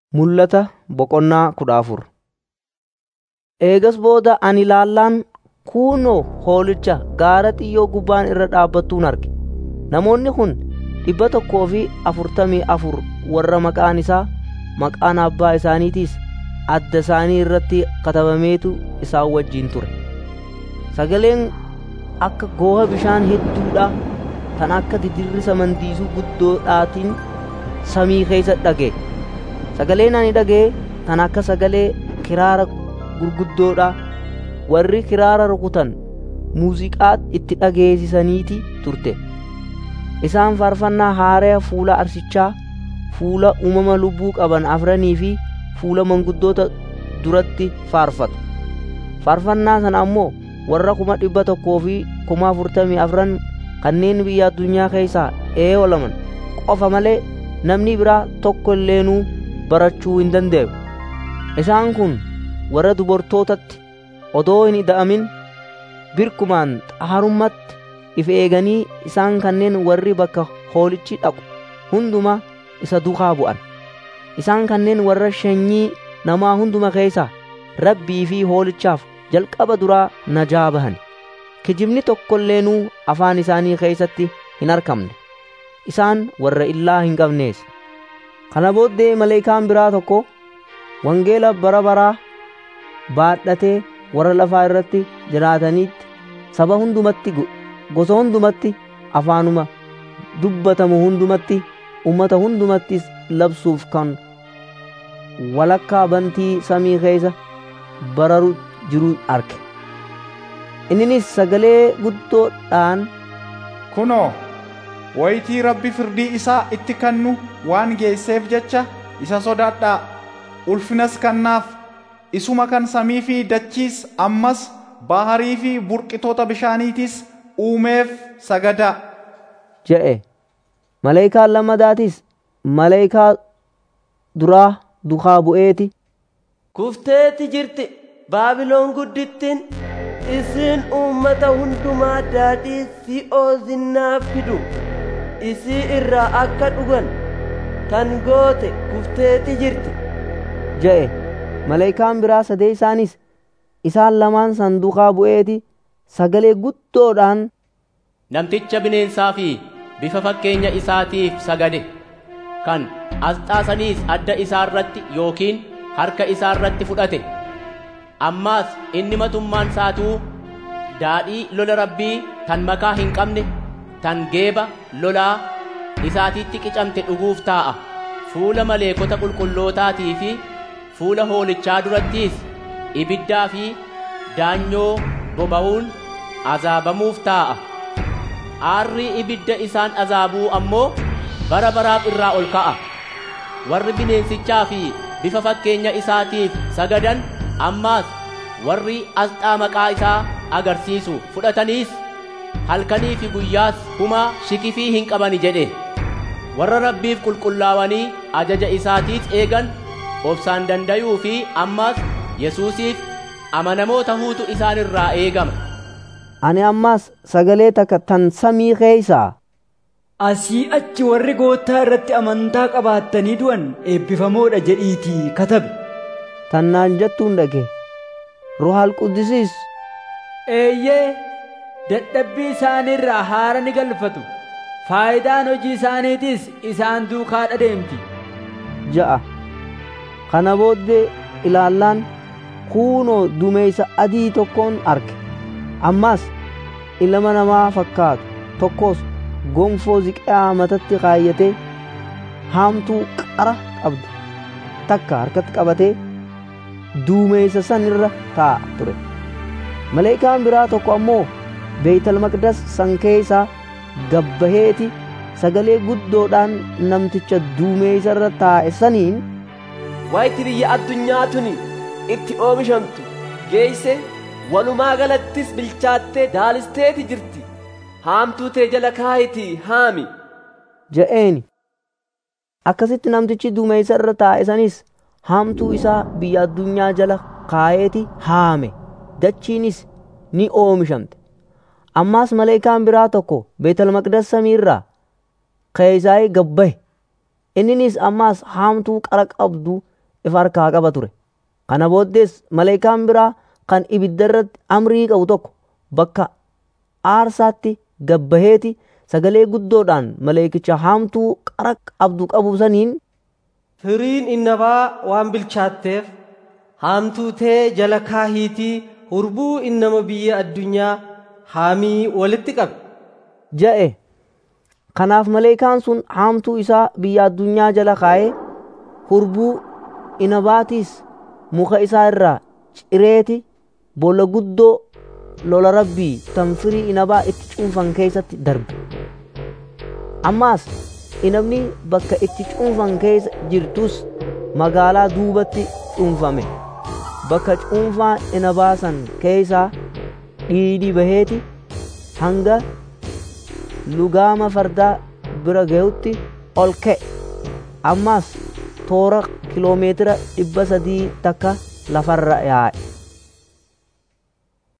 Mul'ata boqonnaa 14. Eegas booda ani ilaallaan kunoo hoolicha gaara xiyyoo gubbaan irra dhaabbattuun arge. Namoonni kun 144 warra maqaan isaa, maqaan abbaa isaaniitiis adda isaanii irratti katabameetu isaan wajjin ture. Sagaleen akka gooha bishaan hedduudhaa tan akka didirrisa mandiisuu guddoodhaatiin samii keessa dhaga'e. Sagaleen ani dhaga'e tan akka sagalee kiraara gurguddoodhaa warri kiraara rukutan muuziqaa itti dhageessisaniiti turte. Isaan faarfannaa haaraa fuula arsichaa, fuula uumama lubbuu qaban afranii fi fuula manguddoota duratti faarfatu. Faarfannaa sana ammoo warra 144,000 kanneen biyya addunyaa keessaa eeyyamaman qofa malee namni biraa tokko illeenuu barachuu hin danda'u. Isaan kun warra dubartootatti odoo hin ida'amin birkumaan xaarummaatti if eeganii isaan kanneen warri bakka hoolichi dhaqu hunduma isa duukaa bu'an. Isaan kanneen warra sanyii namaa hunduma keessaa Rabbii fi hoolichaaf jalqaba duraa najaa bahan. Kijibni tokko illeenuu afaan isaanii keessatti hin argamne. Isaan warra illaa hin qabnees. Kana booddee maleekaan biraa tokko wangeela bara baraa baadhatee warra lafaa irratti jiraataniitti, saba hundumatti, gosa hundumatti, afaanuma dubbatamu hundumatti, ummata hundumattis labsuuf kan walakkaa bantii samii keessa bararu jiru arge. Inninis sagalee guddoodhaan, kunoo wayitii Rabbi firdii isaa itti kennu waan geesseef jecha isa sodaadhaa, ulfinas kennaaf. Isuma kan samii fi dachiis ammas baharii fi burqitoota bishaaniitis uumeef sagadaa jedhe. Maleekaan lammadaatis maleekaa duraa duukaa bu'eeti, kufteeti jirti Baabiloon guddittiin, isiin uummata hundumaa daadhii si'oozinnaa fidu isii irraa akka dhugan tan goote kufteeti jirti jedhe. Maleekaan biraa sadee isaanis isaan lamaan sanduuqaa bu'eeti sagalee guddoodhaan, namticha bineensaa fi bifa fakkeenya isaatiif sagade, kan asxaasaniis adda isaa irratti yookiin harka isaa irratti fudhate. Ammaas inni matummaan isaatuu daadhii lola Rabbii tan makaa hin qabne, tan geeba lolaa isaatiitti qicamte dhuguuf taa'a. Fuula maleekota qulqullootaatii fi fuula hoolichaa durattiis ibiddaa fi daanyoo boba'uun azaabamuuf taa'a. Aarri ibidda isaan azaabuu ammoo bara baraaf irraa ol ka'a. Warri bineensichaa fi bifa fakkeenya isaatiif sagadan, ammaas warri asxaa maqaa isaa agarsiisu fudhataniis halkanii fi guyyaas humaa shikifii hin qabani jedhe. Warra Rabbiif qulqullaawanii ajaja isaatiis eegan obsaan dandayuu fi ammaas Yesuusiif amanamoo tahuutu isaan irraa eegama. Ani ammaas sagalee takka tan samii keessaa, asii achi warri goottaa irratti amantaa qabaattanii du'an eebbifamoodha jedhiitii katabe tannaan jettuun dhage. Ruuhal Quddisiis, eeyyee dadhabbii isaaniirraa haara ni galfatu, faayidaan hojii isaaniitiis isaan duukaa dhadeemti ja'a. Kana booddee ilaallaan kunoo duumessa adii tokkoon arge. Ammaas ilma namaa fakkaatu tokkos gonfoo ziqaa matatti kaayyatee haamtuu qara qabdu takka harkatti qabatee duumessa san irra taa'a ture. Maleekaan biraa tokko ammoo Beeytal Maqdas san keessaa gabbaheeti sagalee guddoodhaan namticha duumessa irra taa'e saniin, wayitii biyya addunyaa tuni itti oomishamtu geeyse walumaa galattis bilchaattee daalisteeti jirti, haamtuu tee jala kaayitii haami jedheeni. Akkasitti namtichi duumessa irra taa'e sanis haamtuu isaa biyya addunyaa jala kaayeeti haame, dachiinis ni oomishamte. Ammaas maleekaan biraa tokko Beetal Maqdas samii irraa keessaa gabbahe. Inninis ammaas haamtuu qara qabdu ifa harkaa qaba ture. Kana booddees maleekaan biraa kan ibidda irratti amrii qabu tokko bakka aarsaatti gabbaheeti sagalee guddoodhaan maleekicha haamtuu qara qabdu qabu saniin, firiin innabaa waan bilchaatteef haamtuu tee jala kaahiitii hurbuu innama biyya addunyaa haamii walitti qabe ja'e. Kanaaf maleekaan sun haamtuu isaa biyya addunyaa jala kaa'ee hurbuu inabaatiis muka isaa irraa cireeti boolla guddoo lola rabbii tan firii inabaa itti cuunfan keessatti darbe. Ammaas inabni bakka itti cuunfan keessa jirtus magaalaa duubatti cuunfame. Bakka cuunfaa inabaa san keessaa dhiidhi baheeti hanga lugaama fardaa bira ga'utti ol ka'e. Ammaas toora kiloomeetira 300 takka lafarra yaa'e.